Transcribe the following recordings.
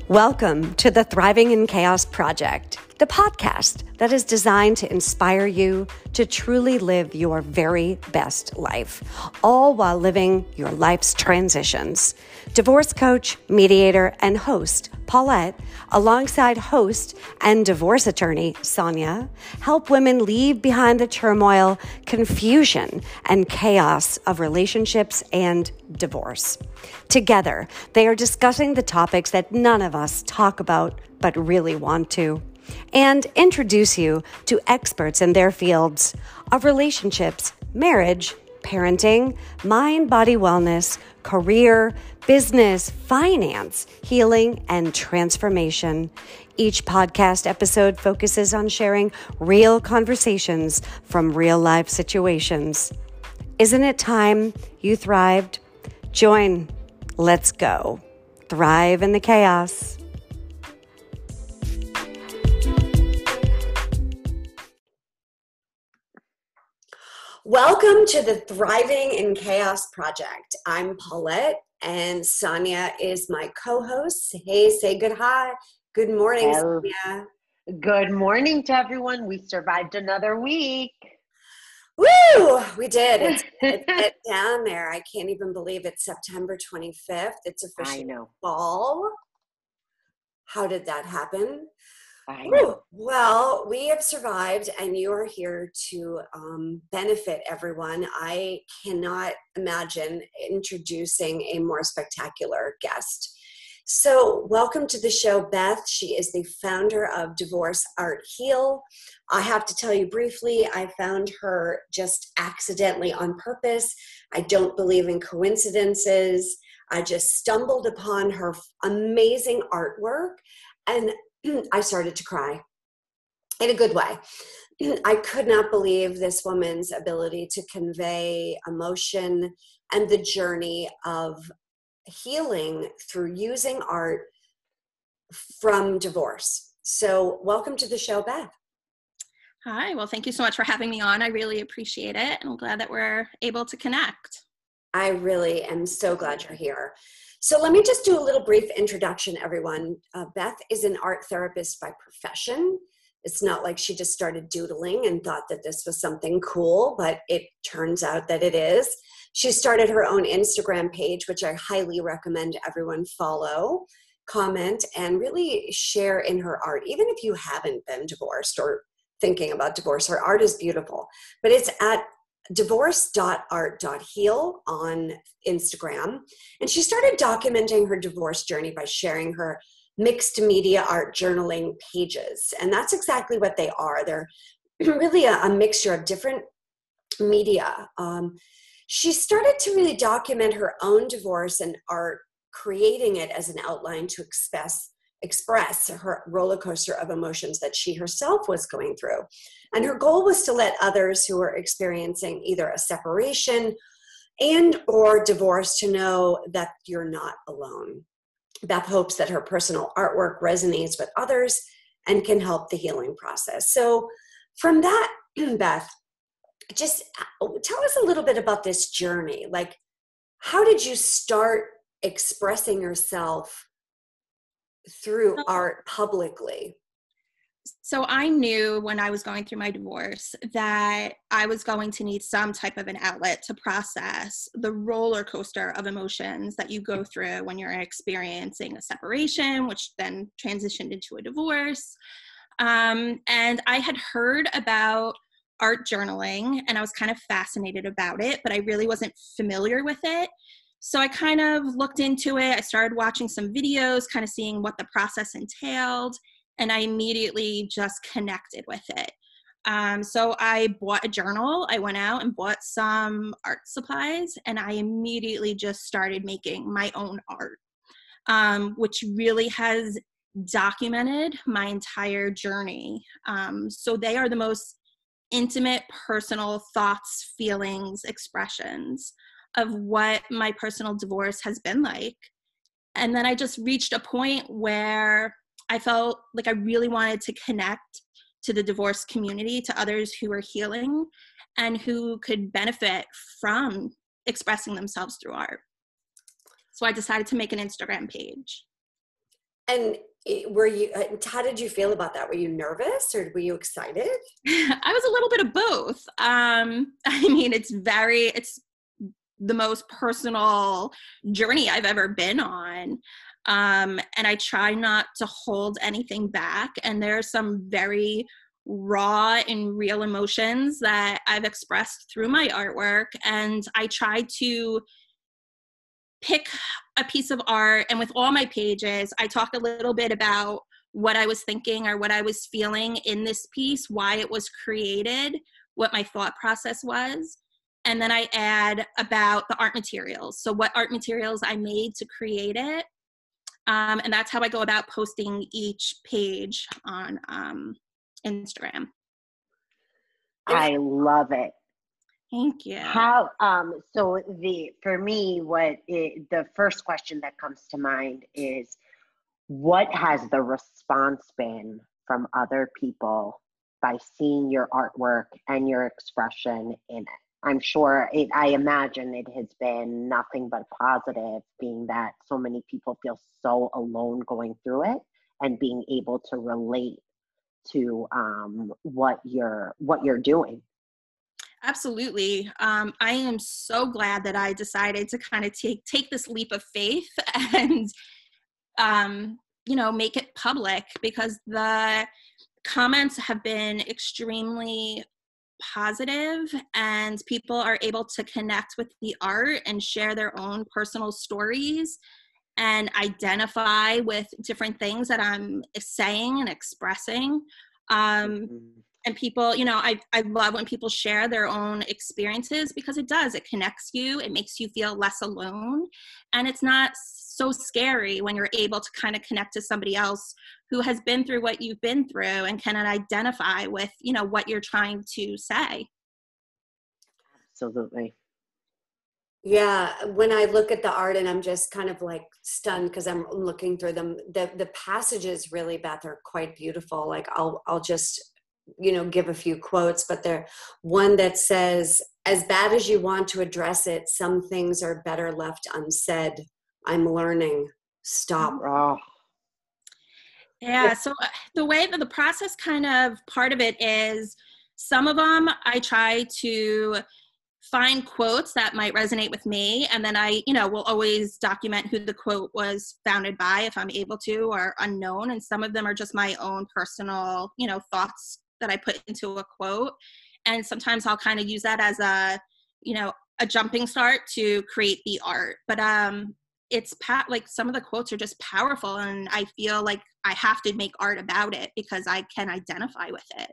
Welcome to the Thriving in Chaos Project, the podcast that is designed to inspire you to truly live your very best life, all while living your life's transitions. Divorce coach, mediator, and host Paulette, alongside host and divorce attorney Sonia, help women leave behind the turmoil, confusion, and chaos of relationships and divorce. Together, they are discussing the topics that none of us talk about but really want to, and introduce you to experts in their fields of relationships, marriage, parenting, mind-body wellness, career, business, finance, healing, and transformation. Each podcast episode focuses on sharing real conversations from real-life situations. Isn't it time you thrived? Join. Let's go. Thrive in the chaos. Welcome to the Thriving in Chaos Project. I'm Paulette, and Sonia is my co-host. Hey, say good hi. Good morning, Hello. Sonia. Good morning to everyone. We survived another week. Woo! We did. It's down there. I can't even believe it's September 25th. It's officially fall. How did that happen? I know. Well, we have survived, and you are here to benefit everyone. I cannot imagine introducing a more spectacular guest. So welcome to the show, Beth. She is the founder of Divorce Art Heal. I have to tell you briefly, I found her just accidentally on purpose. I don't believe in coincidences. I just stumbled upon her amazing artwork, and I started to cry in a good way. I could not believe this woman's ability to convey emotion and the journey of healing through using art from divorce. So welcome to the show, Beth. Hi, well, thank you so much for having me on. I really appreciate it. I'm glad that we're able to connect. I really am so glad you're here. So let me just do a little brief introduction, everyone. Beth is an art therapist by profession. It's not like she just started doodling and thought that this was something cool, but it turns out that it is. She started her own Instagram page, which I highly recommend everyone follow, comment, and really share in her art. Even if you haven't been divorced or thinking about divorce, her art is beautiful. But it's at divorce.art.heal on Instagram. And she started documenting her divorce journey by sharing her mixed media art journaling pages. And that's exactly what they are. They're really a mixture of different media. She started to really document her own divorce and art, creating it as an outline to express her roller coaster of emotions that she herself was going through. And her goal was to let others who were experiencing either a separation and or divorce to know that you're not alone. Beth hopes that her personal artwork resonates with others and can help the healing process. So from that, Beth, just tell us a little bit about this journey. Like, how did you start expressing yourself through art publicly? So I knew when I was going through my divorce that I was going to need some type of an outlet to process the roller coaster of emotions that you go through when you're experiencing a separation, which then transitioned into a divorce. And I had heard about art journaling, and I was kind of fascinated about it, but I really wasn't familiar with it. So I kind of looked into it. I started watching some videos, kind of seeing what the process entailed, and I immediately just connected with it. So I bought a journal. I went out and bought some art supplies, and I immediately just started making my own art, which really has documented my entire journey. So they are the most intimate, personal thoughts, feelings, expressions of what my personal divorce has been like. And then I just reached a point where I felt like I really wanted to connect to the divorce community, to others who are healing and who could benefit from expressing themselves through art. So I decided to make an Instagram page. And how did you feel about that? Were you nervous or were you excited? I was a little bit of both. I mean, it's the most personal journey I've ever been on. And I try not to hold anything back. And there are some very raw and real emotions that I've expressed through my artwork. And I try to pick a piece of art, and with all my pages, I talk a little bit about what I was thinking or what I was feeling in this piece, why it was created, what my thought process was. And then I add about the art materials. So what art materials I made to create it. And that's how I go about posting each page on Instagram. I love it. Thank you. For me, the first question that comes to mind is, what has the response been from other people by seeing your artwork and your expression in it? I imagine it has been nothing but positive, being that so many people feel so alone going through it, and being able to relate to what you're doing. Absolutely. I am so glad that I decided to kind of take this leap of faith and, make it public, because the comments have been extremely positive, and people are able to connect with the art and share their own personal stories and identify with different things that I'm saying and expressing. And people, I love when people share their own experiences, because it connects you. It makes you feel less alone. And it's not so scary when you're able to kind of connect to somebody else who has been through what you've been through and can identify with, what you're trying to say. Absolutely. Yeah, when I look at the art, and I'm just kind of like stunned because I'm looking through them, the passages really, Beth, are quite beautiful. Like I'll just give a few quotes, but there one that says, "As bad as you want to address it, some things are better left unsaid. I'm learning. Stop." Oh. Yeah, so the way that the process, kind of part of it is, some of them I try to find quotes that might resonate with me, and then I will always document who the quote was founded by, if I'm able to, or unknown. And some of them are just my own personal thoughts that I put into a quote, and sometimes I'll kind of use that as a jumping start to create the art. But it's like some of the quotes are just powerful, and I feel like I have to make art about it because I can identify with it.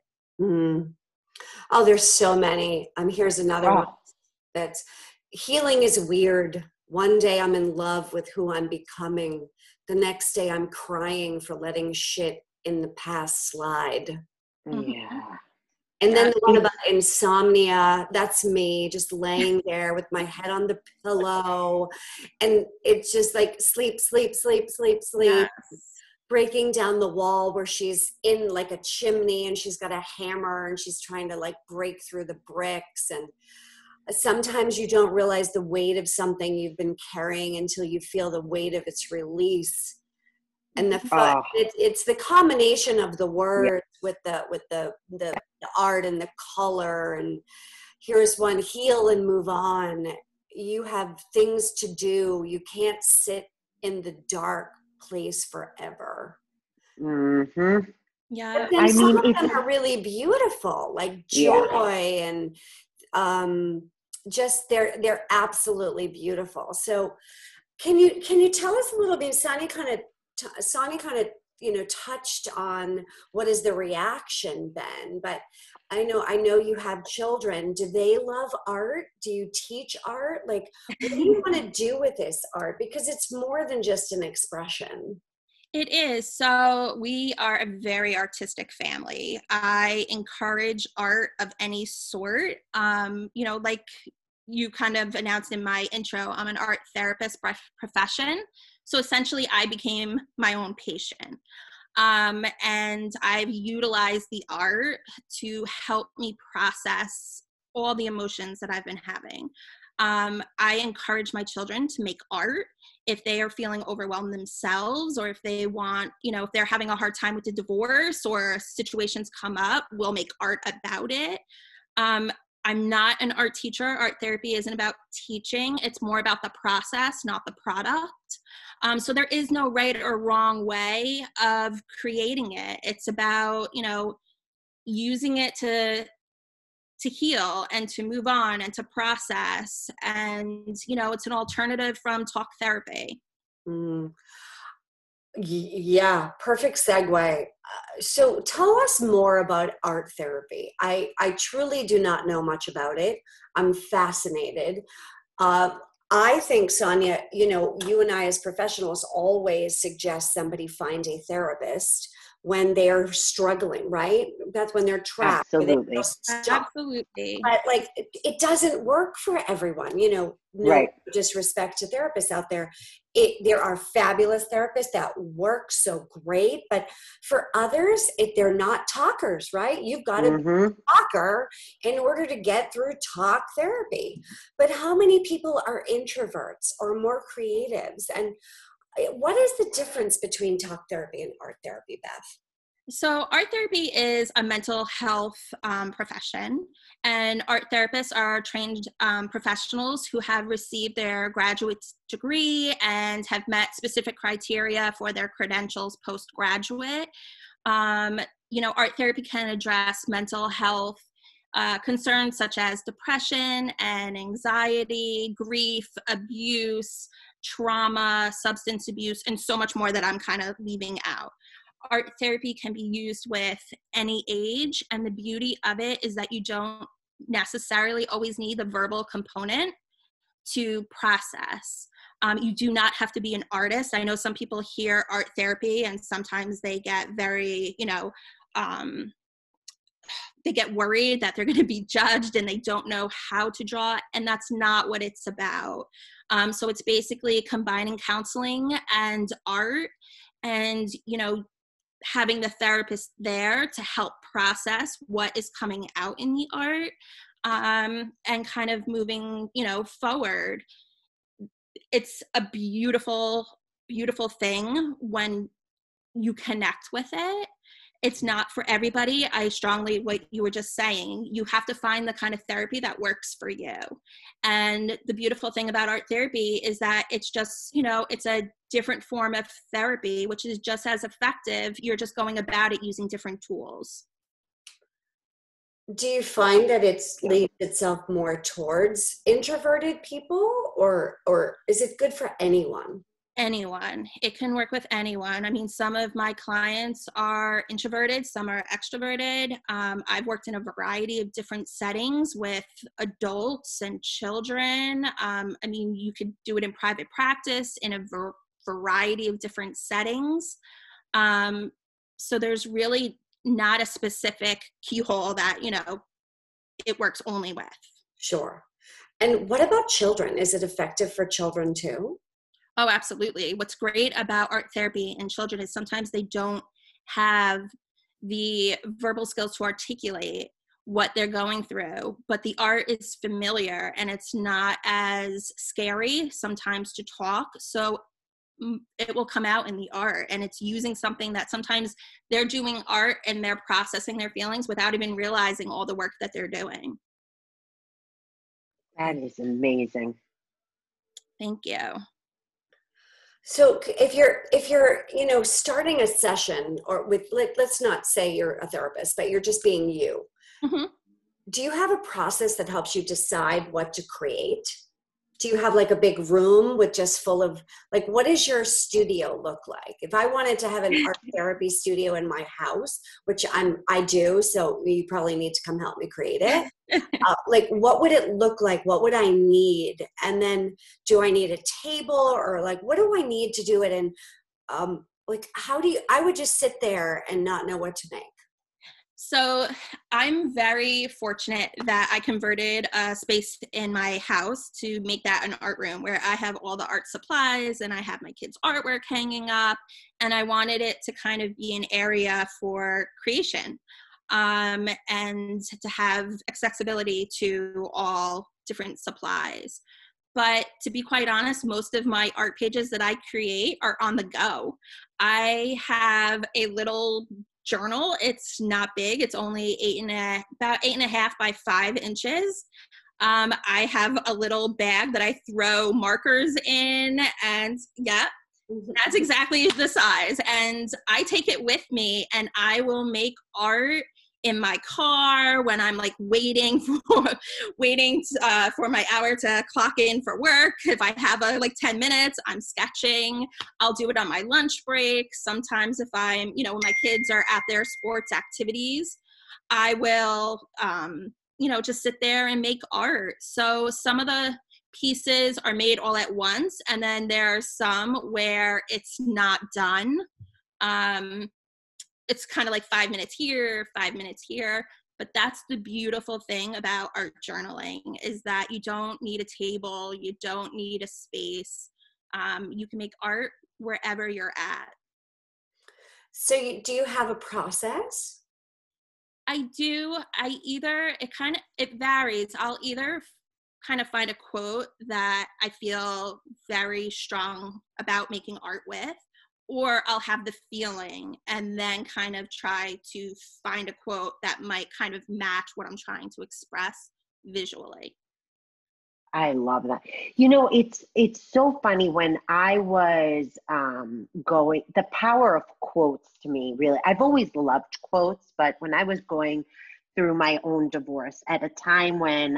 Oh, there's so many. Here's another one. That's, healing is weird. One day I'm in love with who I'm becoming. The next day I'm crying for letting shit in the past slide. Yeah. And then the one about insomnia, that's me just laying there with my head on the pillow. And it's just like sleep, sleep, sleep, sleep, sleep. Yes. Breaking down the wall where she's in like a chimney and she's got a hammer and she's trying to like break through the bricks. And sometimes you don't realize the weight of something you've been carrying until you feel the weight of its release. And it's the combination of the words with the art and the color. And here's one: heal and move on. You have things to do. You can't sit in the dark place forever. Mm-hmm. Yeah, some of them are really beautiful, like joy and just they're absolutely beautiful. So can you tell us a little bit? Sonny kind of touched on what is the reaction been, but I know you have children. Do they love art? Do you teach art? Like, what do you want to do with this art? Because it's more than just an expression. It is. So we are a very artistic family. I encourage art of any sort. Like you kind of announced in my intro, I'm an art therapist by profession. So essentially I became my own patient. And I've utilized the art to help me process all the emotions that I've been having. I encourage my children to make art if they are feeling overwhelmed themselves, or if they want, if they're having a hard time with the divorce or situations come up, we'll make art about it. I'm not an art teacher. Art therapy isn't about teaching. It's more about the process, not the product. So there is no right or wrong way of creating it. It's about, using it to heal and to move on and to process. And, it's an alternative from talk therapy. Mm. Yeah, perfect segue. So tell us more about art therapy. I truly do not know much about it. I'm fascinated. I think, Sonia, you and I as professionals always suggest somebody find a therapist when they're struggling, right? That's when they're trapped. Absolutely. Absolutely. But it doesn't work for everyone, no Right. disrespect to therapists out there. There are fabulous therapists that work so great, but for others, they're not talkers, right? You've got to be a talker in order to get through talk therapy. But how many people are introverts or more creatives? And what is the difference between talk therapy and art therapy, Beth? So art therapy is a mental health profession, and art therapists are trained professionals who have received their graduate degree and have met specific criteria for their credentials postgraduate. Art therapy can address mental health concerns such as depression and anxiety, grief, abuse, trauma, substance abuse, and so much more that I'm kind of leaving out. Art therapy can be used with any age, and the beauty of it is that you don't necessarily always need the verbal component to process. You do not have to be an artist. I know some people hear art therapy and sometimes they get very, they get worried that they're going to be judged and they don't know how to draw, and that's not what it's about. So it's basically combining counseling and art, and, having the therapist there to help process what is coming out in the art, and kind of moving, forward. It's a beautiful, beautiful thing when you connect with it. It's not for everybody. I strongly, what you were just saying, you have to find the kind of therapy that works for you. And the beautiful thing about art therapy is that it's just, it's a different form of therapy, which is just as effective. You're just going about it using different tools. Do you find that it's leads itself more towards introverted people, or is it good for anyone? Anyone. It can work with anyone. I mean, some of my clients are introverted, some are extroverted. I've worked in a variety of different settings with adults and children. You could do it in private practice in a variety of different settings. So there's really not a specific keyhole that, it works only with. Sure. And what about children? Is it effective for children too? Oh, absolutely. What's great about art therapy in children is sometimes they don't have the verbal skills to articulate what they're going through, but the art is familiar and it's not as scary sometimes to talk. So it will come out in the art, and it's using something that sometimes they're doing art and they're processing their feelings without even realizing all the work that they're doing. That is amazing. Thank you. So if you're starting a session, or with, let's not say you're a therapist, but you're just being you. Mm-hmm. Do you have a process that helps you decide what to create? Do you have like a big room with just full of, what does your studio look like? If I wanted to have an art therapy studio in my house, which I do, so you probably need to come help me create it. What would it look like? What would I need? And then do I need a table, or what do I need to do it? And I would just sit there and not know what to make. So I'm very fortunate that I converted a space in my house to make that an art room where I have all the art supplies and I have my kids' artwork hanging up, and I wanted it to kind of be an area for creation, and to have accessibility to all different supplies. But to be quite honest, most of my art pages that I create are on the go. I have a little journal. It's not big. It's only about 8.5 by 5 inches. I have a little bag that I throw markers in, and yeah, that's exactly the size. And I take it with me, and I will make art in my car when I'm like waiting for my hour to clock in for work. If I have like 10 minutes, I'm sketching. I'll do it on my lunch break. Sometimes if I'm, when my kids are at their sports activities, I will, just sit there and make art. So some of the pieces are made all at once, and then there are some where it's not done. It's kind of like 5 minutes here, 5 minutes here. But that's the beautiful thing about art journaling, is that you don't need a table, you don't need a space. You can make art wherever you're at. So do you have a process? I do. It varies. I'll either kind of find a quote that I feel very strong about making art with, or I'll have the feeling and then kind of try to find a quote that might kind of match what I'm trying to express visually. I love that. It's so funny when I was the power of quotes to me, really. I've always loved quotes, but when I was going through my own divorce at a time when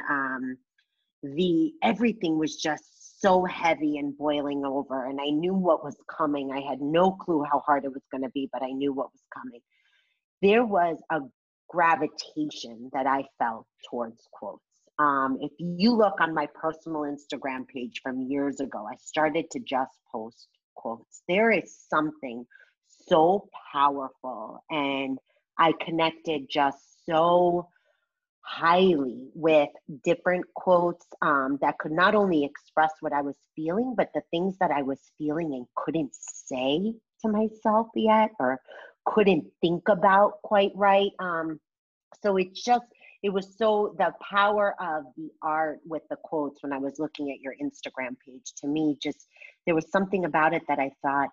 everything was just so heavy and boiling over, and I knew what was coming. I had no clue how hard it was going to be, but I knew what was coming. There was a gravitation that I felt towards quotes. If you look on my personal Instagram page from years ago, I started to just post quotes. There is something so powerful, and I connected just so highly with different quotes that could not only express what I was feeling, but the things that I was feeling and couldn't say to myself yet, or couldn't think about quite right. So it was so the power of the art with the quotes. When I was looking at your Instagram page, to me, just there was something about it that I thought,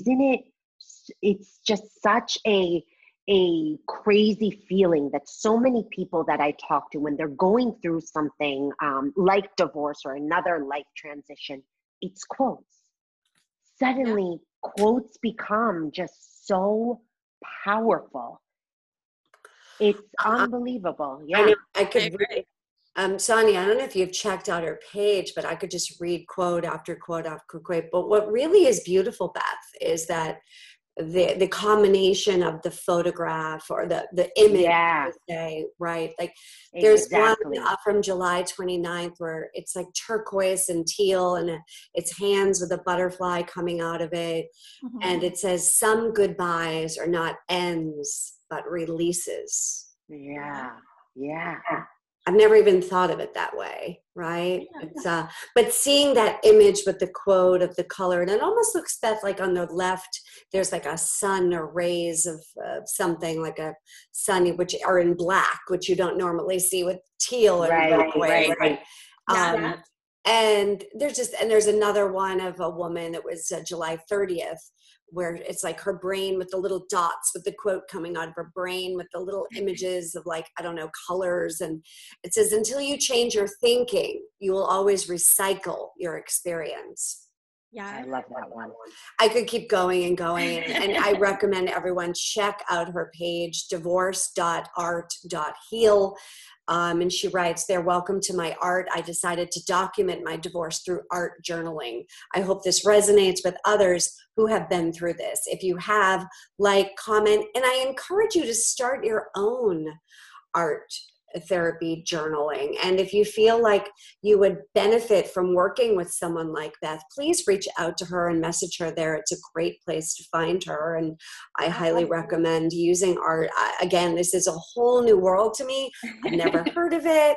it's just such a crazy feeling that so many people that I talk to, when they're going through something like divorce or another life transition, it's quotes. Suddenly, quotes become just so powerful. It's unbelievable. Yeah. I know. I could read, Sonia, I don't know if you've checked out her page, but I could just read quote after quote after quote. But what really is beautiful, Beth, is that the combination of the photograph or the image, say, right? Like there's one from July 29th where it's like turquoise and teal, and it's hands with a butterfly coming out of it. Mm-hmm. And it says, some goodbyes are not ends, but releases. Yeah. I've never even thought of it that way, right? Yeah. It's, but seeing that image with the quote of the color, and it almost looks, Beth, like on the left, there's like a sun or rays of something like a sun, which are in black, which you don't normally see with teal and right. And there's another one of a woman that was July 30th, where it's like her brain with the little dots with the quote coming out of her brain with the little images of, like, I don't know, colors. And it says, until you change your thinking, you will always recycle your experience. Yeah, I love that one. I could keep going and going. And I recommend everyone check out her page, divorce.art.heal. And she writes there, welcome to my art. I decided to document my divorce through art journaling. I hope this resonates with others who have been through this. If you have, like, comment, and I encourage you to start your own art therapy journaling. And if you feel like you would benefit from working with someone like Beth, please reach out to her and message her there. It's a great place to find her. And I highly recommend using art. Again, this is a whole new world to me. I've never heard of it.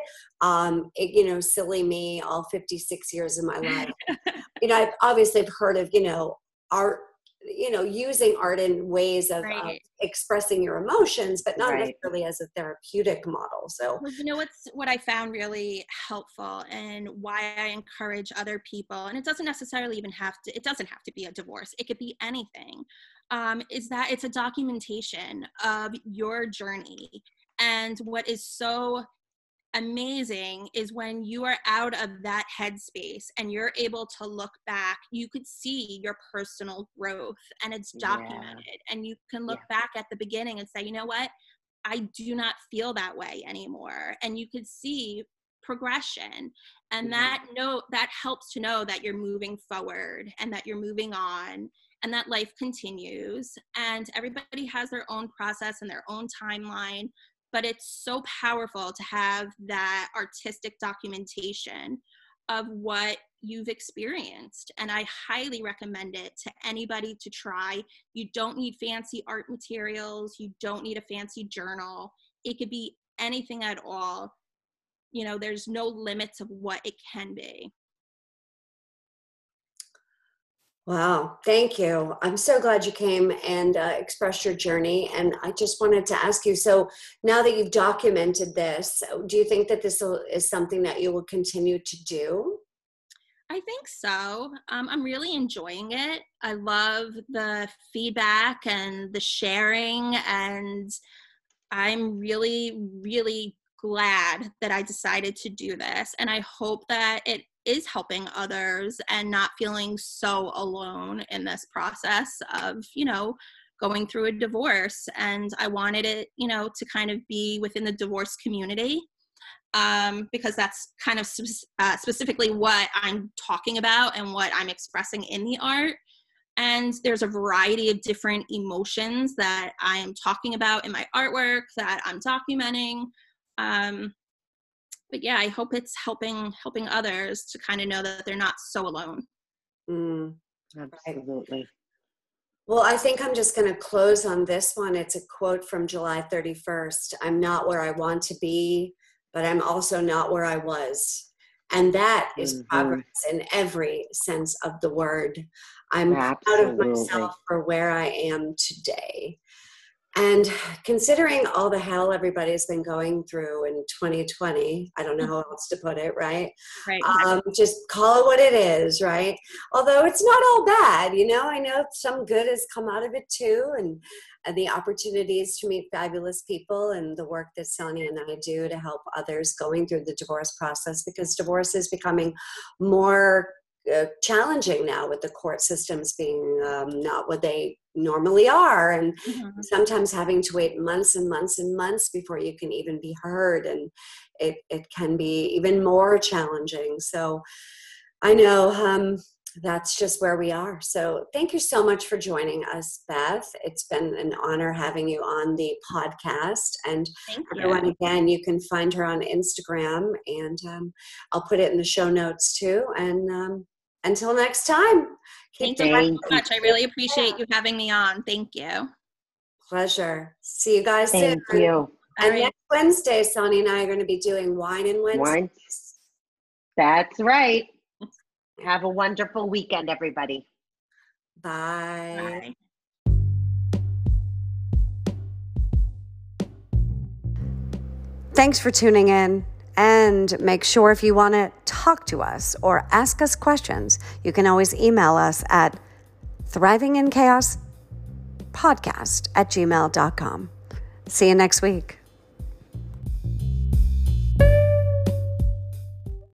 Silly me, all 56 years of my life. I've obviously heard of, art using art in ways of expressing your emotions, but not necessarily as a therapeutic model. So, well, what I found really helpful and why I encourage other people, and it doesn't necessarily it doesn't have to be a divorce. It could be anything, is that it's a documentation of your journey. And what is so amazing is when you are out of that headspace and you're able to look back, you could see your personal growth, and it's documented. And you can look back at the beginning and say, you know what, I do not feel that way anymore. And you could see progression, and that helps to know that you're moving forward and that you're moving on and that life continues, and everybody has their own process and their own timeline. But it's so powerful to have that artistic documentation of what you've experienced. And I highly recommend it to anybody to try. You don't need fancy art materials. You don't need a fancy journal. It could be anything at all. There's no limits of what it can be. Wow. Thank you. I'm so glad you came and expressed your journey. And I just wanted to ask you, so now that you've documented this, do you think that this is something that you will continue to do? I think so. I'm really enjoying it. I love the feedback and the sharing, and I'm really, really glad that I decided to do this. And I hope that it is helping others and not feeling so alone in this process of, going through a divorce. And I wanted it, to kind of be within the divorce community, because that's kind of specifically what I'm talking about and what I'm expressing in the art. And there's a variety of different emotions that I am talking about in my artwork that I'm documenting. But yeah, I hope it's helping others to kind of know that they're not so alone. Absolutely. Well, I think I'm just going to close on this one. It's a quote from July 31st. I'm not where I want to be, but I'm also not where I was. And that is progress in every sense of the word. I'm proud of myself for where I am today. And considering all the hell everybody's been going through in 2020, I don't know how else to put it, right? Right. Just call it what it is, right? Although it's not all bad, I know some good has come out of it too, and the opportunities to meet fabulous people and the work that Sonia and I do to help others going through the divorce process, because divorce is becoming more challenging now, with the court systems being not what they normally are, and sometimes having to wait months and months and months before you can even be heard, and it can be even more challenging. So I know that's just where we are. So thank you so much for joining us, Beth. It's been an honor having you on the podcast. And everyone, again, you can find her on Instagram, and I'll put it in the show notes too. And until next time. Thank you so much. I really appreciate you having me on. Thank you. Pleasure. See you guys soon. Thank you. And next Wednesday, Sonia and I are going to be doing Wine and Wednesdays. That's right. Have a wonderful weekend, everybody. Bye. Thanks for tuning in. And make sure, if you want to talk to us or ask us questions, you can always email us at thrivinginchaospodcast@gmail.com. See you next week.